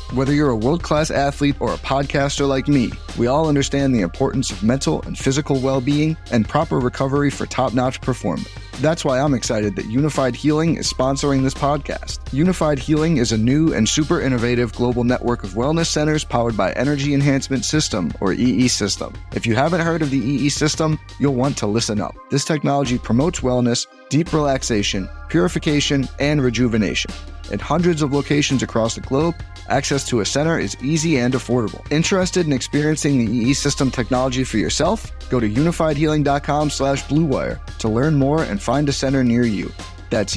Whether you're a world-class athlete or a podcaster like me, we all understand the importance of mental and physical well-being and proper recovery for top-notch performance. That's why I'm excited that Unified Healing is sponsoring this podcast. Unified Healing is a new and super innovative global network of wellness centers powered by Energy Enhancement System, or EE System. If you haven't heard of the EE System, you'll want to listen up. This technology promotes wellness, deep relaxation, purification, and rejuvenation. In hundreds of locations across the globe, access to a center is easy and affordable. Interested in experiencing the EE System technology for yourself? Go to unifiedhealing.com/bluewire to learn more and find a center near you. That's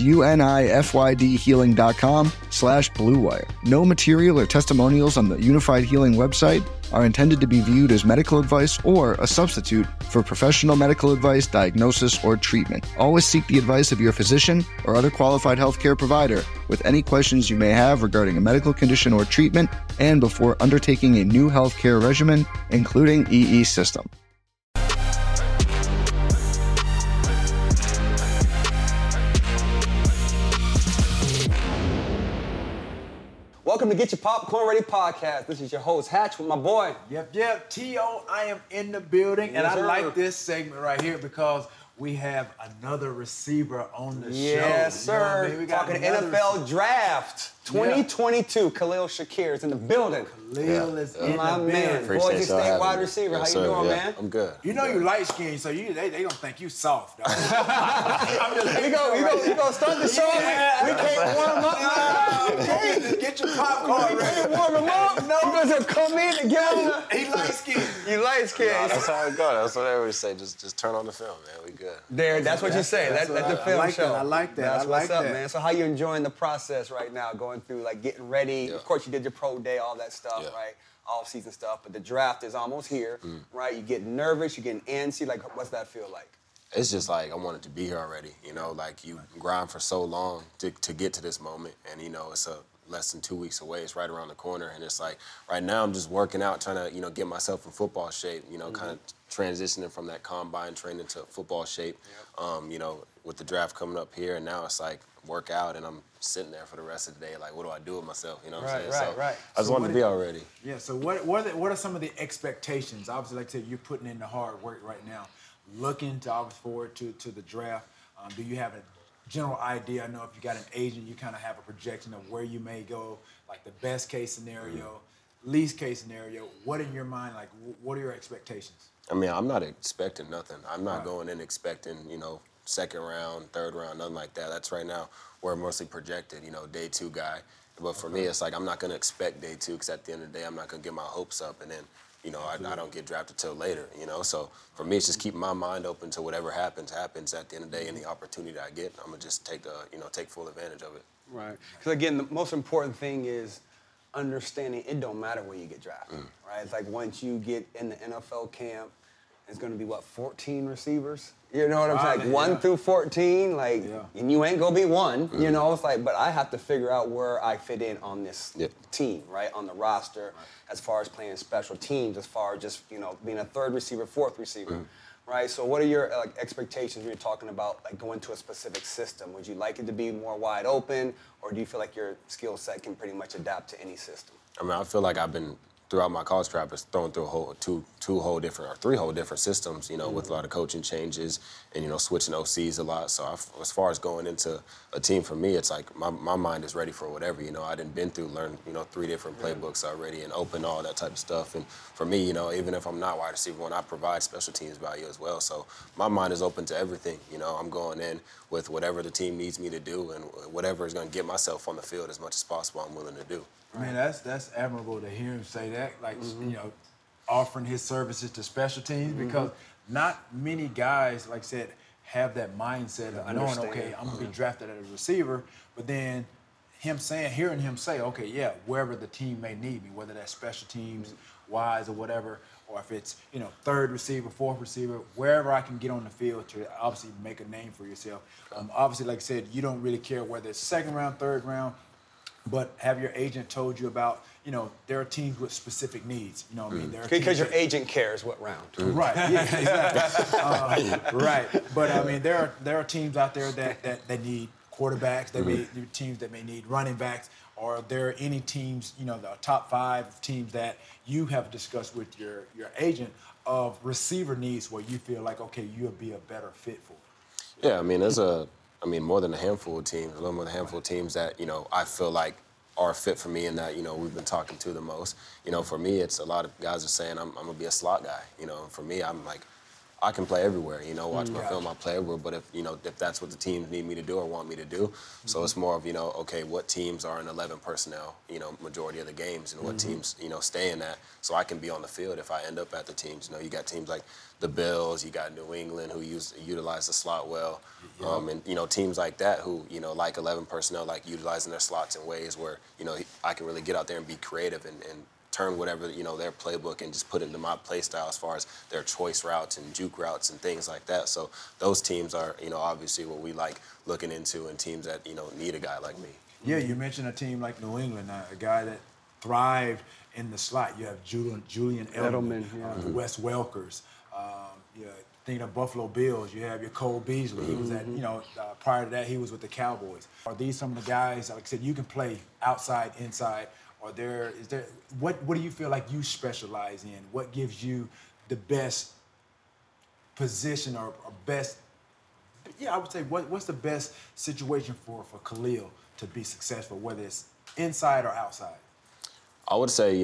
unifydhealing.com/bluewire. No material or testimonials on the Unified Healing website are intended to be viewed as medical advice or a substitute for professional medical advice, diagnosis, or treatment. Always seek the advice of your physician or other qualified healthcare provider with any questions you may have regarding a medical condition or treatment and before undertaking a new healthcare regimen, including EE System. Welcome to Get Your Popcorn Ready podcast. This is your host, Hatch, with my boy. Yep. T.O., I am in the building, and Yes, I sir. like this segment right here because we have another receiver on the show. Yes, You know what I sir. mean? We got Talking another NFL Draft 2022. Khalil Shakir is in the building. Khalil is in My the man, building. Boise y'all State having wide me. receiver. Yes, How you sir. doing, Yeah, man? I'm good. You know you light skinned, so they don't think you soft, dog. I'm just You gonna start the show? Yeah. We can't warm him up. Okay, just get your popcorn We ready. can't warm him up. No, you gonna come in and get him. He light skinned. You light skin. That's how it goes. That's what I always say. Just turn on the film, man. We good. There, that's what you say. That's what the I film like show. that. I like that. That's I what's like up, that. man. So how you enjoying the process right now, going through like getting ready? Yeah. Of course, you did your pro day, all that stuff, Yeah. right? Off-season stuff, but the draft is almost here, right? You getting nervous, you getting antsy. Like, what's that feel like? It's just like I wanted to be here already. You know, like you grind for so long to get to this moment, and you know it's less than 2 weeks away. It's right around the corner, and it's like right now I'm just working out, trying to get myself in football shape. You know, kind of transitioning from that combine training to football shape. With the draft coming up here, and now it's like work out, and I'm sitting there for the rest of the day. Like, what do I do with myself? You know what I'm saying? Right. I just wanted to be already. Yeah, so what are some of the expectations? Obviously, like I said, you're putting in the hard work right now. Looking to obviously forward to the draft. Do you have a general idea? I know if you got an agent, you kind of have a projection of where you may go, like the best case scenario, least case scenario. What in your mind, like what are your expectations? I mean, I'm not expecting nothing. I'm not going in expecting, second round, third round, nothing like that. That's right now we're mostly projected, day two guy. But for me, it's like I'm not going to expect day two because at the end of the day, I'm not going to get my hopes up and then, I don't get drafted till later, So for me, it's just keeping my mind open to whatever happens at the end of the day. Any opportunity I get, I'm going to just take full advantage of it. Right. Because again, the most important thing is understanding it don't matter where you get drafted, right? It's like once you get in the NFL camp, it's going to be, 14 receivers? You know what I'm saying? Like 1 through 14, and you ain't going to be one, It's like, but I have to figure out where I fit in on this team, right? On the roster, as far as playing special teams, as far as just, being a third receiver, fourth receiver, right? So what are your expectations when you're talking about, going to a specific system? Would you like it to be more wide open, or do you feel like your skill set can pretty much adapt to any system? I mean, I feel like I've been throughout my college career, I was thrown through three whole different systems, with a lot of coaching changes and, switching OCs a lot. So as far as going into a team, for me, it's like my mind is ready for whatever, I done been through, learned, 3 different playbooks already and open all that type of stuff. And for me, even if I'm not wide receiver one, I provide special teams value as well. So my mind is open to everything, I'm going in with whatever the team needs me to do and whatever is going to get myself on the field as much as possible I'm willing to do. I mean, that's admirable to hear him say that, offering his services to special teams, because not many guys, like I said, have that mindset of knowing, okay, I'm going to be drafted as a receiver, but then hearing him say, okay, yeah, wherever the team may need me, whether that's special teams, wise or whatever, or if it's, third receiver, fourth receiver, wherever I can get on the field to obviously make a name for yourself. Obviously, like I said, you don't really care whether it's second round, third round, but have your agent told you about, there are teams with specific needs, There are Because your agent cares what round. Right, yeah, exactly. Right, but I mean, there are teams out there that need quarterbacks that may teams that may need running backs? Or are there any teams, the top 5 teams that you have discussed with your agent of receiver needs where you feel like, okay, you'll be a better fit for? Yeah, I mean, there's more than a handful of teams, a little more than a handful of teams that, I feel like are a fit for me and that, we've been talking to the most. For me, it's a lot of guys are saying I'm going to be a slot guy. For me, I'm like, I can play everywhere, watch my film, I play everywhere. But if that's what the teams need me to do or want me to do. So it's more of, okay, what teams are in 11 personnel, majority of the games, and what teams, stay in that. So I can be on the field if I end up at the teams. You got teams like the Bills, you got New England who utilize the slot well. And, teams like that who, like 11 personnel, like utilizing their slots in ways where, I can really get out there and be creative and turn whatever, their playbook and just put it into my play style as far as their choice routes and juke routes and things like that. So those teams are, obviously what we like looking into, and teams that, need a guy like me. Yeah, you mentioned a team like New England, a guy that thrived in the slot. You have Julian Edelman, Wes Welkers. Thinking of Buffalo Bills, you have your Cole Beasley. He was at, prior to that, he was with the Cowboys. Are these some of the guys, like I said, you can play outside, inside? Or what do you feel like you specialize in? What gives you the best position or best, I would say, what's the best situation for Khalil to be successful, whether it's inside or outside? I would say,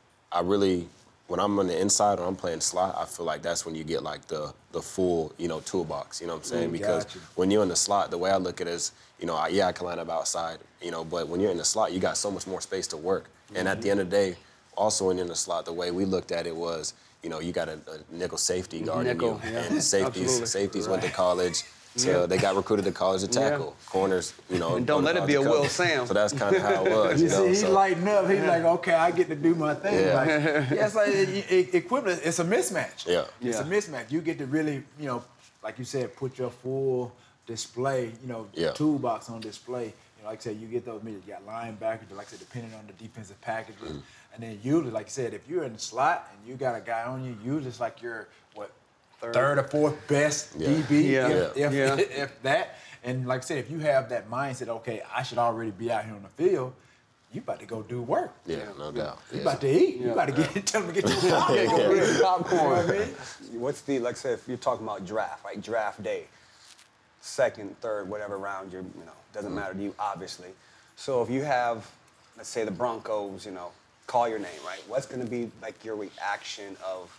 when I'm on the inside or I'm playing slot, I feel like that's when you get like the full, toolbox, you know what I'm saying? Because when you're in the slot, the way I look at it is, I can line up outside, but when you're in the slot, you got so much more space to work. And at the end of the day, also when you're in the slot, the way we looked at it was, you got a nickel safety guarding you. Yeah. And safeties went to college. So they got recruited to college to tackle. Corners, And don't let it be a Will Sam. So that's kind of how it was. You see, he's lighting up. He's like, okay, I get to do my thing. Yeah. It's like equivalent. It's a mismatch. Yeah. It's a mismatch. You get to really, like you said, put your full display, toolbox on display. Like I said, you get those. You got linebackers, like I said, depending on the defensive packages. And then usually, like I said, if you're in the slot and you got a guy on you, usually it's like you're third or fourth best DB, if that. And like I said, if you have that mindset, okay, I should already be out here on the field, you about to go do work. Yeah, no doubt. You about to eat. You about to tell them to get your popcorn. Go get your popcorn. You know what I mean? What's like I said, if you're talking about draft, right? Draft day, second, third, whatever round you're, doesn't matter to you, obviously. So if you have, let's say the Broncos, call your name, right? What's going to be like your reaction of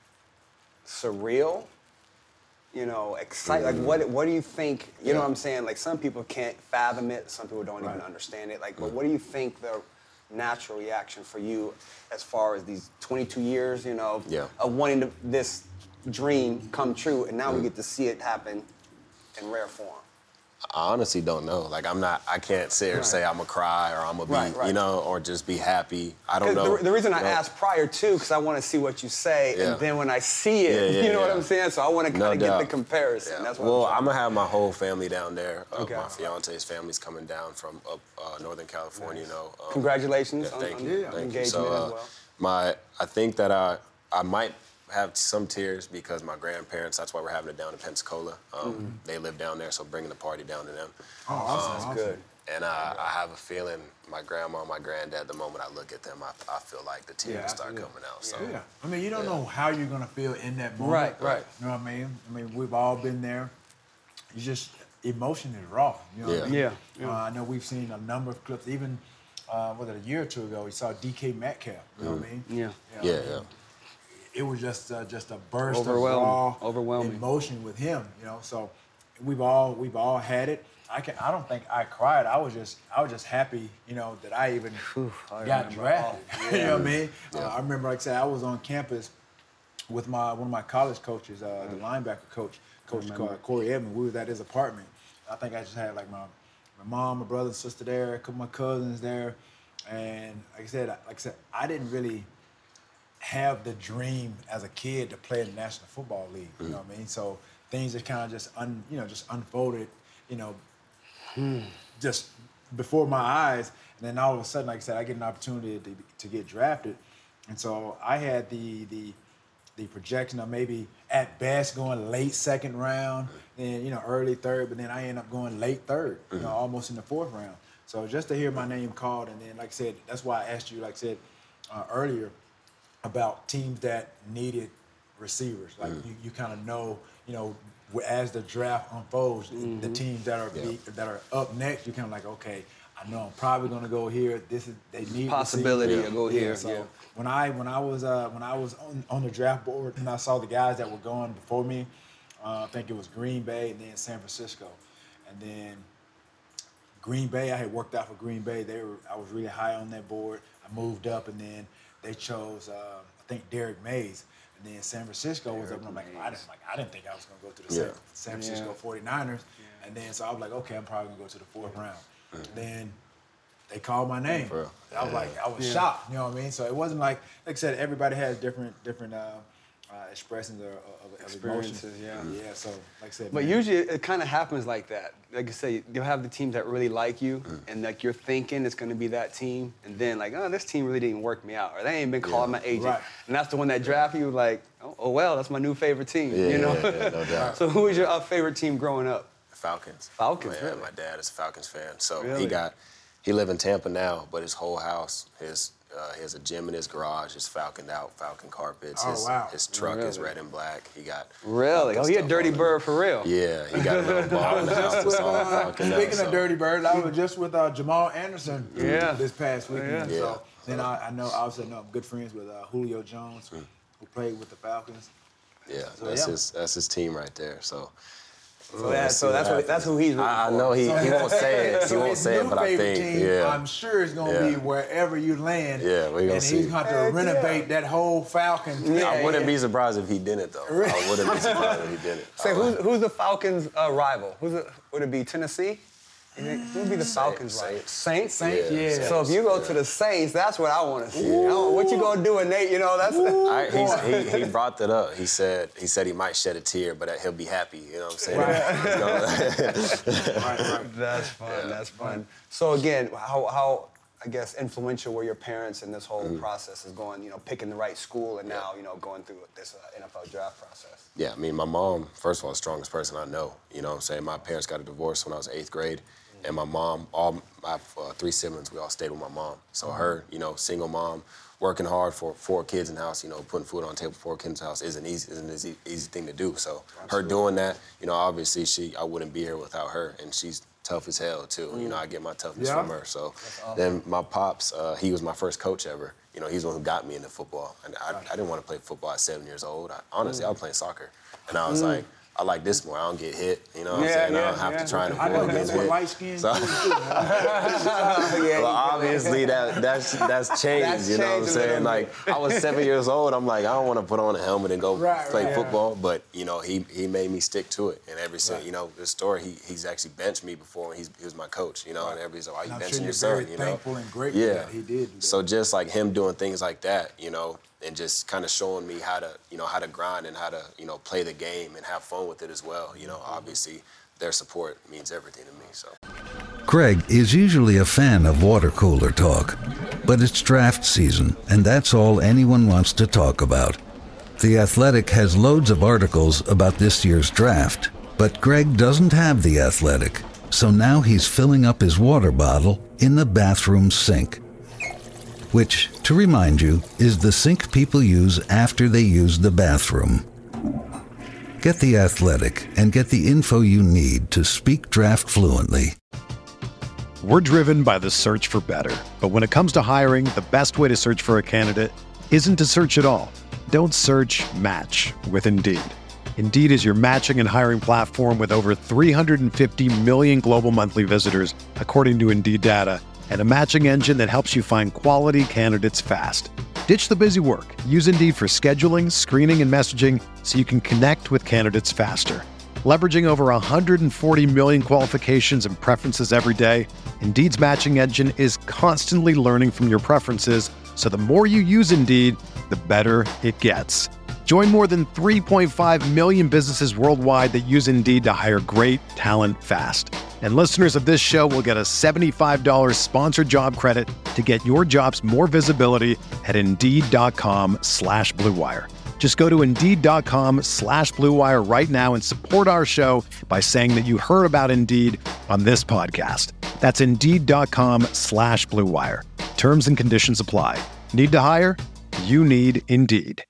surreal, excited? Like, what do you think? You know what I'm saying? Like, some people can't fathom it. Some people don't even understand it. Like, but what do you think the natural reaction for you, as far as these 22 years, of wanting this dream come true, and now we get to see it happen in rare form? I honestly don't know. Like, I can't sit here and say I'm gonna cry or I'm gonna be, or just be happy. I don't know. The reason I asked prior too, because I want to see what you say, and then when I see it, you know what I'm saying? So I want to kind of get the comparison. Yeah. That's what I'm gonna have my whole family down there. My fiance's family's coming down from up Northern California. Congratulations on thank engagement you. So, as well. I think that I might have some tears because my grandparents, that's why we're having it down in Pensacola. They live down there, so bringing the party down to them. Oh, awesome. That's good. And I have a feeling my grandma and my granddad, the moment I look at them, I feel like the tears start coming out. So, I mean, you don't know how you're going to feel in that moment. Right. You know what I mean? I mean, we've all been there. You just, emotion is raw. You know what I mean? Yeah. I know we've seen a number of clips, even, a year or two ago, we saw DK Metcalf. You know what I mean? Yeah. It was just a burst of raw overwhelming emotion with him, So we've all had it. I don't think I cried. I was just happy, that I even got drafted. You know what I mean? I remember, like I said, I was on campus with one of my college coaches, the linebacker coach Corey Edmonds. We was at his apartment. I think I just had like my mom, my brother and sister there, a couple of my cousins there, and like I said, I didn't really have the dream as a kid to play in the National Football League. You know what I mean? So things just kind of just unfolded, just before my eyes. And then all of a sudden, like I said, I get an opportunity to get drafted. And so I had the the projection of maybe at best going late second round, then, early third, but then I end up going late third, almost in the fourth round. So just to hear my name called, and then, like I said, that's why I asked you, like I said earlier, about teams that needed receivers. Like you kind of know, as the draft unfolds, the teams that are up next, you're kind of like, okay, I know I'm probably going to go here. They need possibility to go here. So when I was on the draft board and I saw the guys that were going before me, I think it was Green Bay and then San Francisco, and then Green Bay. I had worked out for Green Bay. I was really high on that board. I moved up, and then they chose I think Derek Mays. And then San Francisco was up, and I'm like, I didn't think I was going to go to the San Francisco 49ers. And then so I was like, okay, I'm probably going to go to the fourth round. Then they called my name. I was shocked, you know what I mean? So it wasn't like I said, everybody has different expressions of emotions. Yeah, so like I said. But usually it kind of happens like that. Like I say, you'll have the teams that really like you, and like you're thinking it's going to be that team, and then like, oh, this team really didn't work me out, or they ain't been calling my agent. Right. And that's the one that draft you, like, oh well, that's my new favorite team, no doubt. So who was your favorite team growing up? Falcons. Falcons, really? My dad is a Falcons fan. So he live in Tampa now, but his whole house, he has a gym in his garage. It's Falconed out, Falcon carpets. His truck is red and black. He got he a Dirty Bird for real. Yeah, he got a little ball in the house that's all Falconed out. Speaking of Dirty Bird, I was just with Jamal Anderson this past weekend. So then I know I'm good friends with Julio Jones, who played with the Falcons. Yeah, so that's his team right there. So that's who he's rooting for. I know he won't say it. He won't say it, but I think team, I'm sure it's gonna be wherever you land. Yeah, we're gonna see. And he's going to renovate that whole Falcons. I wouldn't be surprised if he didn't, though. I wouldn't be surprised if he didn't. Say, who's the Falcons' rival? Would it be Tennessee? Who would be the Falcons' rival? Saints? Yeah. So if you go to the Saints, that's what I want to see. What you gonna do with Nate? That's. He brought that up. He said he might shed a tear, but he'll be happy. You know what I'm saying? Right. That's fun. Yeah. That's fun. So again, how I guess influential were your parents in this whole process is going, picking the right school and now, going through this NFL draft process? Yeah, I mean, my mom, first of all, the strongest person I know. You know what I'm saying? My parents got a divorce when I was 8th grade. And my mom, I have 3 siblings, we all stayed with my mom. So her, single mom, working hard for 4 kids in the house, putting food on the table for 4 kids in the house isn't an easy thing to do. So her doing that, obviously I wouldn't be here without her. And she's tough as hell too. I get my toughness from her. So then my pops, he was my first coach ever. He's the one who got me into football. And I didn't want to play football at 7 years old. Honestly, I was playing soccer. And I was like, I like this more. I don't get hit, you know what I'm saying? I don't have to try and avoid getting hit. That's what light skin so, well, obviously that's changed, you know what I'm saying? Like, I was 7 years old. I'm like, I don't want to put on a helmet and go play football. But, he made me stick to it. And every single, this story, he's actually benched me before when he was my coach, and everybody's like, why you benching your son, very thankful and grateful that he did do that. So just like him doing things like that, and just kind of showing me how to grind and how to, play the game and have fun with it as well. Obviously their support means everything to me, so. Greg is usually a fan of water cooler talk, but it's draft season, and that's all anyone wants to talk about. The Athletic has loads of articles about this year's draft, but Greg doesn't have The Athletic, so now he's filling up his water bottle in the bathroom sink. Which, to remind you, is the sink people use after they use the bathroom. Get The Athletic and get the info you need to speak draft fluently. We're driven by the search for better. But when it comes to hiring, the best way to search for a candidate isn't to search at all. Don't search, match with Indeed. Indeed is your matching and hiring platform with over 350 million global monthly visitors, according to Indeed data, and a matching engine that helps you find quality candidates fast. Ditch the busy work. Use Indeed for scheduling, screening, and messaging so you can connect with candidates faster. Leveraging over 140 million qualifications and preferences every day, Indeed's matching engine is constantly learning from your preferences, so the more you use Indeed, the better it gets. Join more than 3.5 million businesses worldwide that use Indeed to hire great talent fast. And listeners of this show will get a $75 sponsored job credit to get your jobs more visibility at Indeed.com/Blue Wire. Just go to Indeed.com/Blue Wire right now and support our show by saying that you heard about Indeed on this podcast. That's Indeed.com/Blue Wire. Terms and conditions apply. Need to hire? You need Indeed.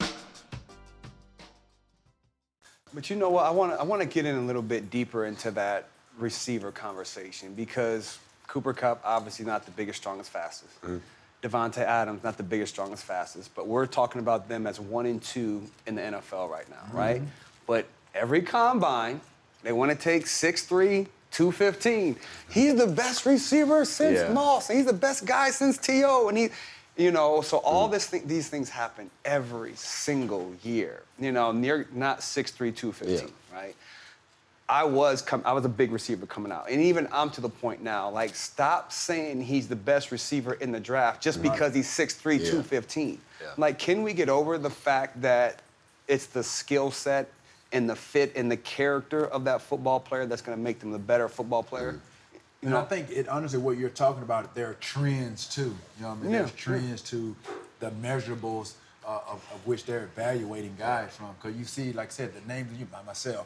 But you know what? I want to get in a little bit deeper into that receiver conversation because Cooper Kupp, obviously not the biggest, strongest, fastest. Devontae Adams, not the biggest, strongest, fastest. But we're talking about them as 1 and 2 in the NFL right now, right? But every combine, they want to take 6'3", 215. He's the best receiver since Moss. He's the best guy since T.O. And so all these things happen every single year. Near not 6'3", 215, right? I was a big receiver coming out. And even I'm to the point now, like, stop saying he's the best receiver in the draft just because he's 6'3", 215. Yeah. Like, can we get over the fact that it's the skill set and the fit and the character of that football player that's going to make them the better football player? I think honestly, what you're talking about, there are trends too. You know what I mean? There's trends to the measurables of which they're evaluating guys from. Because you see, like I said, the names by myself,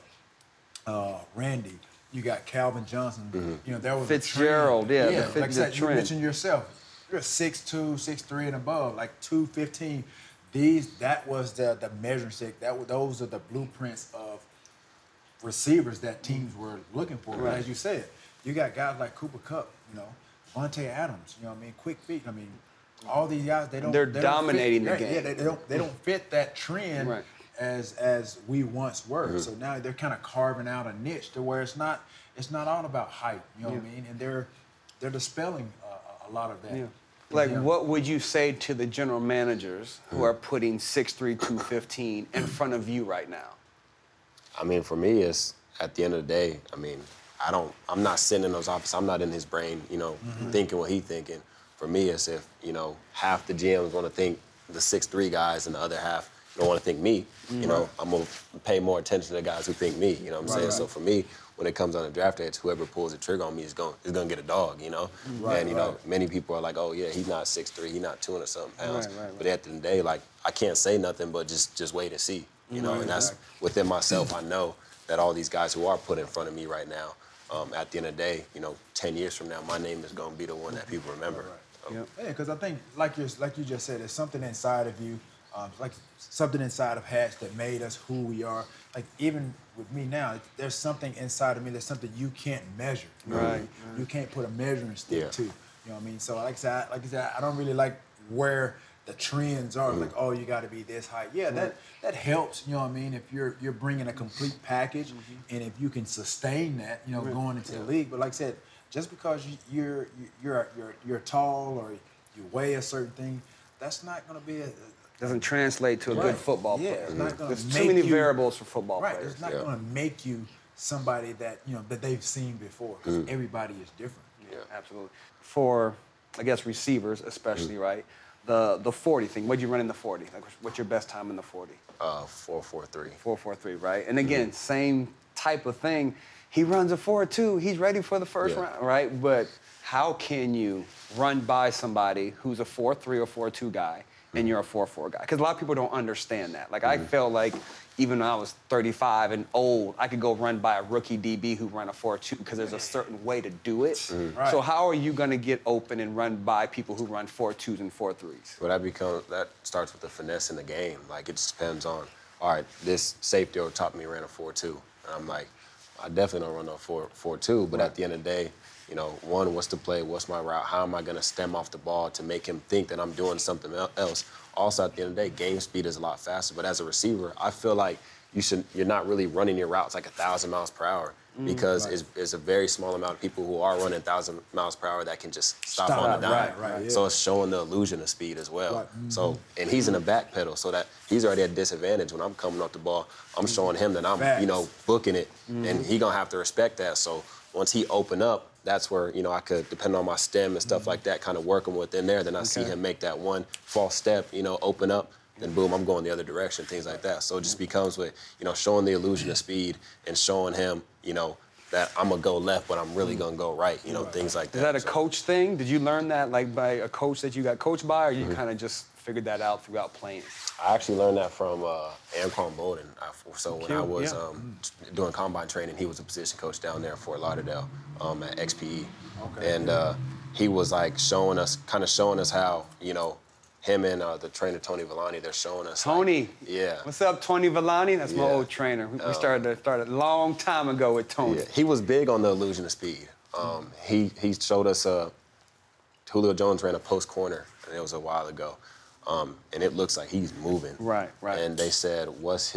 Randy, you got Calvin Johnson. There was Fitzgerald, like I said, you mentioned yourself. You're 6'2", 6'3", and above, like 215. That was the measuring stick. Those are the blueprints of receivers that teams were looking for. Right. As you said, you got guys like Cooper Kupp, Vontae Adams, quick feet. All these guys, they're dominating the game. Yeah, they don't fit that trend as we once were. So now they're kind of carving out a niche to where it's not all about height. What I mean? And they're dispelling a lot of that. Yeah. Like, what would you say to the general managers who are putting 6'3", 215 in front of you right now? I mean, for me, it's at the end of the day, I'm not sitting in those offices. I'm not in his brain, thinking what he's thinking. For me, it's if, half the GMs want to think the 6'3" guys and the other half don't want to think me, I'm going to pay more attention to the guys who think me, you know what I'm saying? Right. So for me, when it comes on the draft day, it's whoever pulls the trigger on me is going to get a dog, many people are like, oh, yeah, he's not 6'3", he's not 200-something pounds. Right. But at the end of the day, like, I can't say nothing but just wait and see, and that's within myself. I know that all these guys who are put in front of me right now, at the end of the day, 10 years from now, my name is going to be the one that people remember. Yeah, because I think, like you just said, there's something inside of you, like something inside of Hatch that made us who we are. Like, even with me now, there's something inside of me, there's something you can't measure. Right. You can't put a measuring stick to. You know what I mean? So like I said, I don't really like where the trends are. Like, oh, you got to be this height. Yeah, that helps. You know what I mean? If you're bringing a complete package, and if you can sustain that, going into the league. But like I said, just because you're tall or you weigh a certain thing, that's not going to be doesn't translate to a good football player. It's not gonna There's too many variables for football players. It's not going to make you somebody that that they've seen before, because everybody is different. Yeah, absolutely. For, I guess, receivers especially, right? The 40 thing. What'd you run in the 40? Like, what's your best time in the 40? 4.43. 4.43, right? And again, same type of thing. He runs a 4.2. He's ready for the first round, right? But how can you run by somebody who's a 4.3 or 4.2 guy and you're a 4.4 guy? Because a lot of people don't understand that. Like, I felt like even when I was 35 and old, I could go run by a rookie DB who ran a 4.2 because there's a certain way to do it. Right. So how are you going to get open and run by people who run 4.2s and 4.3s? Well, that starts with the finesse in the game. Like, it just depends on, all right, this safety over top of me ran a 4.2. And I'm like, I definitely don't run no 4.2, but at the end of the day, one, what's the play, what's my route, how am I going to stem off the ball to make him think that I'm doing something else? Also, at the end of the day, game speed is a lot faster, but as a receiver, I feel like you're not really running your routes like 1,000 miles per hour because it's a very small amount of people who are running 1,000 miles per hour that can just stop on the dime. Right. So it's showing the illusion of speed as well. Right. So, and he's in the back pedal, so that he's already at a disadvantage when I'm coming off the ball. I'm showing him that I'm, booking it, and he gonna have to respect that. So once he open up, that's where, I could, depending on my stem and stuff like that, kind of work him within there. Then I see him make that one false step, open up, then boom, I'm going the other direction, things like that. So it just becomes with, showing the illusion of speed and showing him, that I'm gonna go left, but I'm really gonna go right. You know, things like that. Is that a So- coach thing? Did you learn that like by a coach that you got coached by, or you kind of just figured that out throughout playing? I actually learned that from Anquan Bolden. So when I was Yeah. doing combine training, he was a position coach down there in Fort Lauderdale at XPE. Okay. And he was like showing us how, you know, him and the trainer Tony Villani, they're showing us. Tony. Like, yeah. What's up, Tony Villani? That's my Yeah. old trainer. We started a long time ago with Tony. Yeah, he was big on the illusion of speed. He showed us Julio Jones ran a post corner, and it was a while ago, and it looks like he's moving. Right. And they said,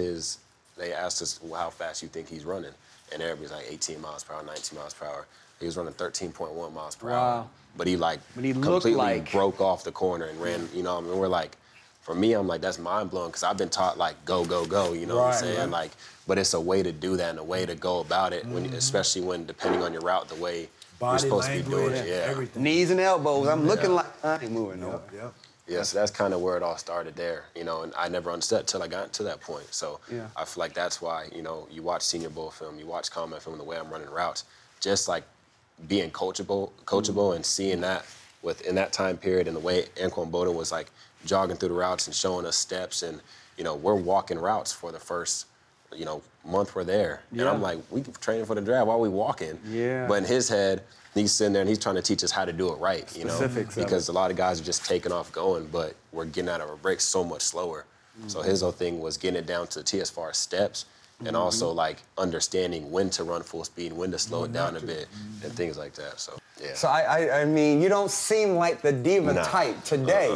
they asked us how fast you think he's running, and everybody's like 18 miles per hour, 19 miles per hour. He was running 13.1 miles per hour. But he But he looked completely like- broke off the corner and ran, you know, I mean, we're like, for me, I'm like, that's mind blowing because I've been taught like go, go, go, you know what I'm Right, saying? right. Like, but it's a way to do that and a way to go about it, especially when depending on your route, the way you're Body supposed to be doing language, it. Yeah. everything. Knees and elbows. I'm looking like I ain't moving no. Yep. Yeah, so that's kind of where it all started there, you know, and I never understood till I got to that point. So Yeah. I feel like that's why, you know, you watch Senior Bowl film, you watch combat film, the way I'm running routes, just like being coachable and seeing that in that time period and the way Anquan Bolden was like jogging through the routes and showing us steps and, you know, we're walking routes for the first, you know, month we're there. And Yeah. I'm like, we training for the draft, why are we walking? Yeah. But in his head, he's sitting there and he's trying to teach us how to do it right, you know? Specifics of it. Because a lot of guys are just taking off going, but we're getting out of our breaks so much slower. So his whole thing was getting it down to the T as far as steps and also like understanding when to run full speed, when to slow it down a bit and things like that. So, yeah. So I mean, you don't seem like the diva Nah. type today,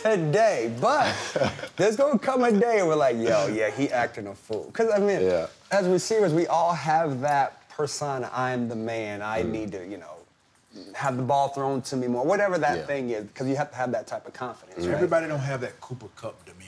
but there's gonna come a day where like, yo, yeah, he acting a fool. Cause I mean, Yeah. as receivers, we all have that persona. I'm the man. I need to, you know, have the ball thrown to me more. Whatever that Yeah. thing is, because you have to have that type of confidence. Right? Everybody don't have that Cooper Kupp demeanor.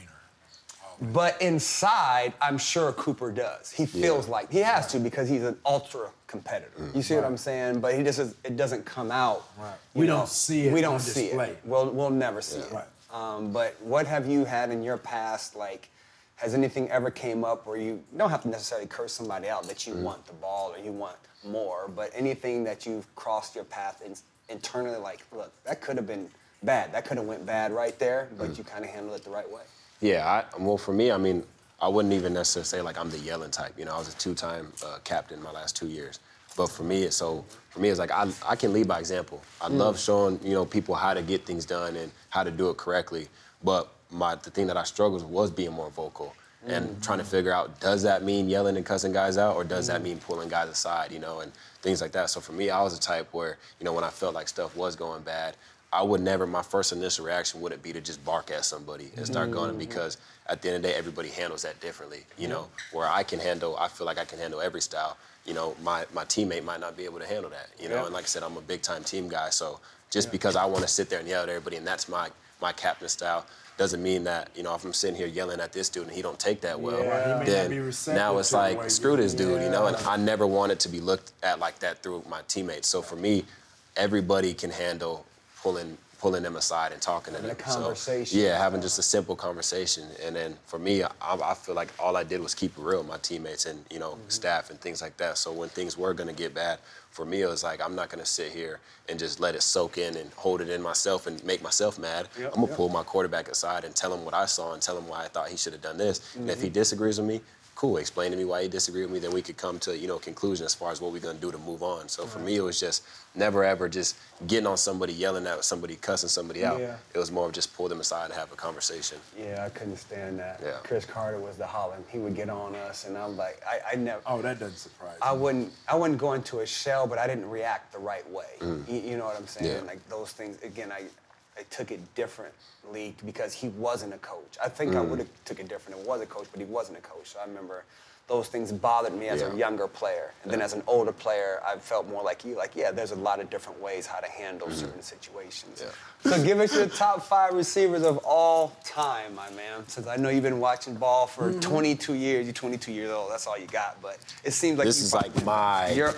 But inside, I'm sure Cooper does. He feels like he has to because he's an ultra competitor. You see what I'm saying? But it doesn't come out. Right. you We know, don't see it We don't on see display. it. We'll never see it. Right. But what have you had in your past? Like, has anything ever came up where you don't have to necessarily curse somebody out that you want the ball or you want more, but anything that you've crossed your path internally, like, look, that could have been bad. That could have went bad right there, but you kind of handled it the right way. Yeah, well, for me, I mean, I wouldn't even necessarily say like I'm the yelling type. You know, I was a two-time captain my last 2 years. But for me, it's like I can lead by example. I love showing, you know, people how to get things done and how to do it correctly. But the thing that I struggled with was being more vocal and trying to figure out, does that mean yelling and cussing guys out or does that mean pulling guys aside, you know, and things like that. So for me, I was the type where, you know, when I felt like stuff was going bad, I would never, my first initial reaction wouldn't be to just bark at somebody and start going because at the end of the day, everybody handles that differently, you know, where I feel like I can handle every style. You know, my teammate might not be able to handle that, you know, and like I said, I'm a big time team guy. So just because I want to sit there and yell at everybody and that's my captain style, doesn't mean that, you know, if I'm sitting here yelling at this dude and he don't take that well, He may not be then receptive now it's to the like, way screw you this do dude, it. you know, and I never wanted to be looked at like that through my teammates. So for me, everybody can handle pulling them aside and talking to them. a conversation. So, yeah, having just a simple conversation. And then for me, I feel like all I did was keep it real with my teammates and, you know, staff and things like that. So when things were going to get bad, for me, it was like, I'm not going to sit here and just let it soak in and hold it in myself and make myself mad. I'm going to pull my quarterback aside and tell him what I saw and tell him why I thought he should have done this. And if he disagrees with me, cool, explain to me why he disagreed with me, then we could come to, you know, a conclusion as far as what we're gonna do to move on. So for me, it was just never ever just getting on somebody, yelling at somebody, cussing somebody out. Yeah. It was more of just pull them aside and have a conversation. Yeah, I couldn't stand that. Yeah. Chris Carter was the hollering. He would get on us, and I'm like, I never. Oh, that doesn't surprise me. I wouldn't go into a shell, but I didn't react the right way. You know what I'm saying? Yeah. Like those things. Again, I took it differently because he wasn't a coach. I think I would have took it different. It was a coach, but he wasn't a coach. So I remember those things bothered me as a younger player. And then as an older player, I felt more like you. Like, yeah, there's a lot of different ways how to handle certain situations. Yeah. So give us your top 5 receivers of all time, my man. Since I know you've been watching ball for 22 years. You're 22 years old. That's all you got. But it seems like This is like my your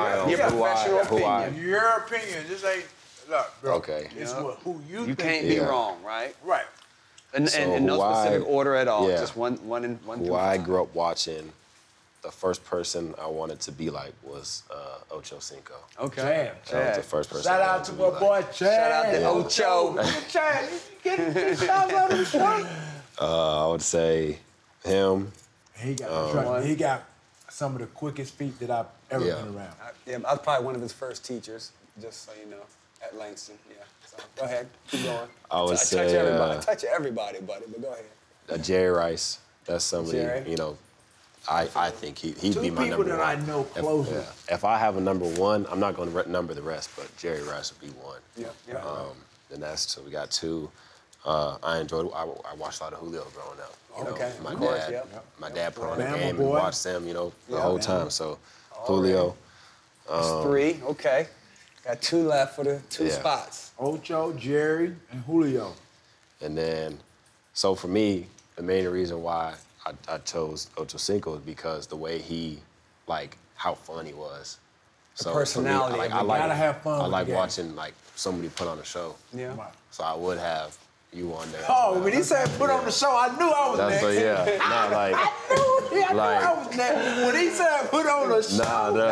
who professional I- opinion. Your opinion, this ain't, look, bro. Okay. It's who you You think. can't be Yeah. wrong, right? Right. And So in no who specific order at all. yeah. Just one who through I 5. grew up watching the first person I wanted to be like was Ocho Cinco. Okay. That was the first person. Shout I out wanted to be my Shout boy out Chad. to Ocho. Chad, get shouts out to the show. I would say him. He got some of the quickest feet that I've ever been around. I was probably one of his first teachers, just so you know, at Langston. Yeah. So go ahead, keep going. I would say touch everybody. Touch everybody, buddy. But go ahead. Jerry Rice. That's somebody, Jerry? you know, I think he'd be my number one. Two people that I know closer. If I have a number one, I'm not going to number the rest, but Jerry Rice would be one. Yeah. Then so we got two. I watched a lot of Julio growing up. You know, Okay, my of course, dad, yep. my dad put on the Bama game boy. and watched them, you know, the whole time. So Julio. That's 3. Okay. Got 2 left for the 2 spots. Ocho, Jerry, and Julio. And then, so for me, the main reason why I chose Ocho Cinco is because the way he, like, how fun he was. So personality. For me, You gotta have fun I with like the game. watching like somebody put on a show. Yeah. So I would have you on there. as Oh, well. when he said put on the show, I knew I was That's next. so yeah. Nah, like I knew like- I was next. When he said put on the show, nah, look,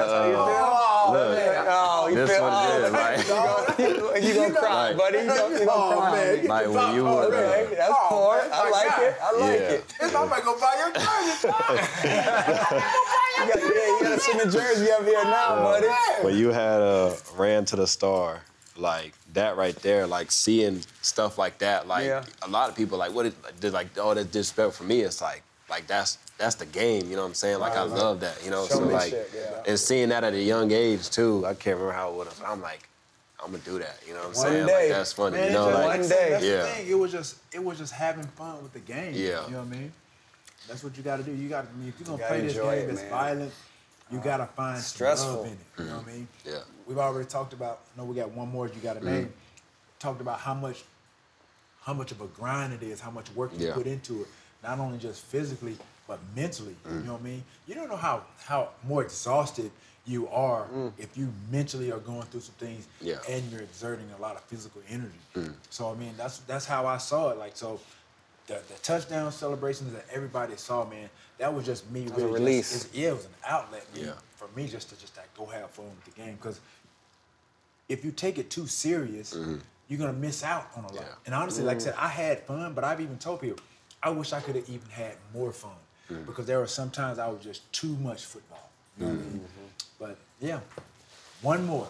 Oh, you this feel what it is, like you gonna cry, Like- buddy. You gonna oh cry. man, you Like can when talk you all would, day. Okay, that's Oh, poor. man, I my like God. it. I like Yeah. it. I might go buy your jersey. You gotta send the jersey up here now, buddy. when you had ran to the star, like that right there, like seeing stuff like that, like Yeah. a lot of people like did like all that disrespect for me. It's like that's the game, you know what I'm saying? Like I love that, you know. Show So me like shit, yeah. and seeing that at a young age too, I can't remember how it was. I'm like, I'm gonna do that, you know what I'm One saying? day. Like that's funny, Man, you know, it's just like one day. That's Yeah. the thing. It was just having fun with the game. Yeah. You know what I mean? That's what you got to do. You got. I mean, if you're gonna gotta play this enjoy game it, that's man. violent, you gotta find some Stressful. love in it. You know what I mean? Yeah. We've already talked about. I know we got one more. You got to name. Talked about how much of a grind it is, how much work you Yeah. put into it, not only just physically but mentally. You know what I mean? You don't know how more exhausted you are if you mentally are going through some things Yeah. and you're exerting a lot of physical energy. So I mean, that's how I saw it. Like so. The touchdown celebrations that everybody saw, man, that was just me. was Really a release. it was an outlet Yeah. for me just to like, go have fun with the game. Because if you take it too serious, you're gonna miss out on a lot. Yeah. And honestly, like I said, I had fun, but I've even told people, I wish I could have even had more fun. Because there were some times I was just too much football. You know what I mean? But yeah, one more.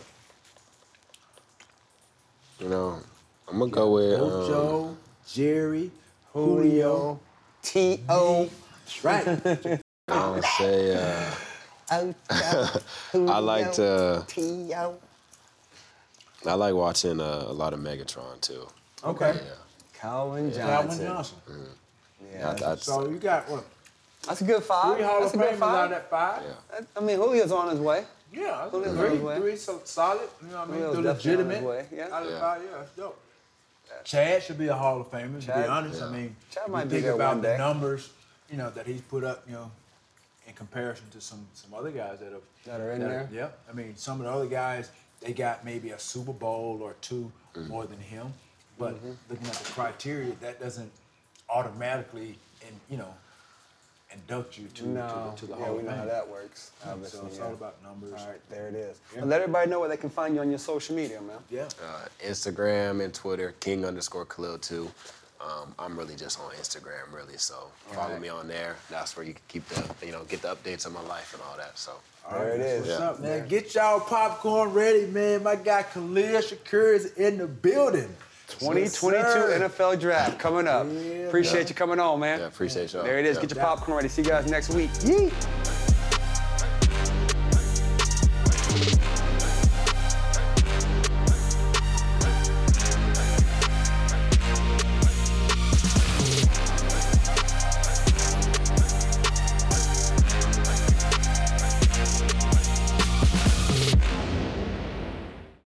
You know, I'm gonna go with Ocho, Jerry, Julio, T.O. That's right. I'll say I like to. T.O. I like watching a lot of Megatron too. Okay. Yeah. Calvin Calvin Johnson. Johnson. Yeah, So you got what? that's a good 5. 3 Hall That's of a good Famers 5. out of that 5? Yeah. I mean, Julio's on his way. Yeah, Julio's on his way. three solid. You know what I mean? Julio's They're definitely on his legitimate. way, yeah. Out of Yeah. 5, yeah, that's dope. Chad should be a Hall of Famer, to be Chad- honest. yeah. I mean, Chad if might you be think there about one the day. numbers, you know, that he's put up, you know, in comparison to some other guys That are in there? Yeah, I mean, some of the other guys, they got maybe a Super Bowl or 2 more than him. But looking at the criteria, that doesn't automatically, induct you to the Hall yeah, of we know Fame. how that works. Obviously, So it's yeah. all about numbers. All right, there it is. Well, let everybody know where they can find you on your social media, man. Yeah. Instagram and Twitter, King_Khalil 2. I'm really just on Instagram, really. So follow me on there. That's where you can keep get the updates on my life and all that. So There it is. What's Yeah. up, man? Get y'all popcorn ready, man. My guy Khalil Shakir is in the building. 2022 Yes, sir. NFL Draft coming up. Yeah, Appreciate you coming on, man. yeah, appreciate y'all. There it is. Yeah. Get your popcorn ready. See you guys next week. Yee!